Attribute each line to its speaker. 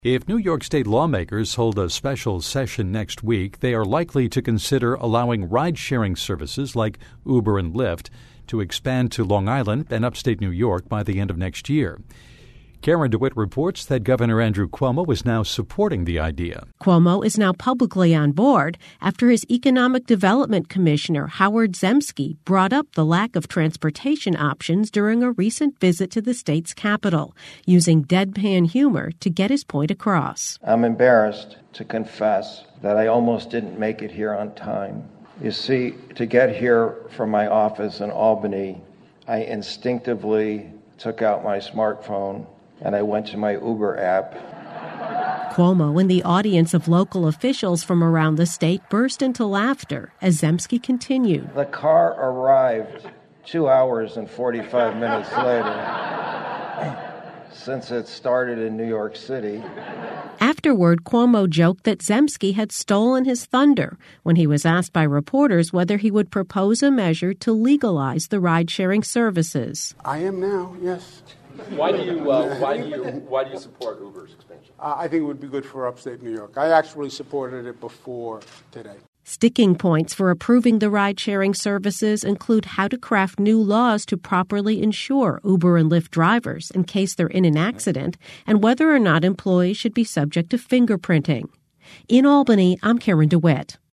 Speaker 1: If New York State lawmakers hold a special session next week, they are likely to consider allowing ride-sharing services like Uber and Lyft to expand to Long Island and upstate New York by the end of next year. Karen DeWitt reports that Governor Andrew Cuomo is now supporting the idea.
Speaker 2: Cuomo is now publicly on board after his Economic Development Commissioner, Howard Zemsky, brought up the lack of transportation options during a recent visit to the state's capital, using deadpan humor to get his point across.
Speaker 3: I'm embarrassed to confess that I almost didn't make it here on time. You see, to get here from my office in Albany, I instinctively took out my smartphone and I went to my Uber app.
Speaker 2: Cuomo and the audience of local officials from around the state burst into laughter as Zemsky continued.
Speaker 3: The car arrived 2 hours and 45 minutes later, since it started in New York City.
Speaker 2: Afterward, Cuomo joked that Zemsky had stolen his thunder when he was asked by reporters whether he would propose a measure to legalize the ride-sharing services.
Speaker 4: I am now, yes.
Speaker 5: Why do you support Uber's expansion?
Speaker 4: I think it would be good for upstate New York. I actually supported it before today.
Speaker 2: Sticking points for approving the ride-sharing services include how to craft new laws to properly insure Uber and Lyft drivers in case they're in an accident, and whether or not employees should be subject to fingerprinting. In Albany, I'm Karen DeWitt.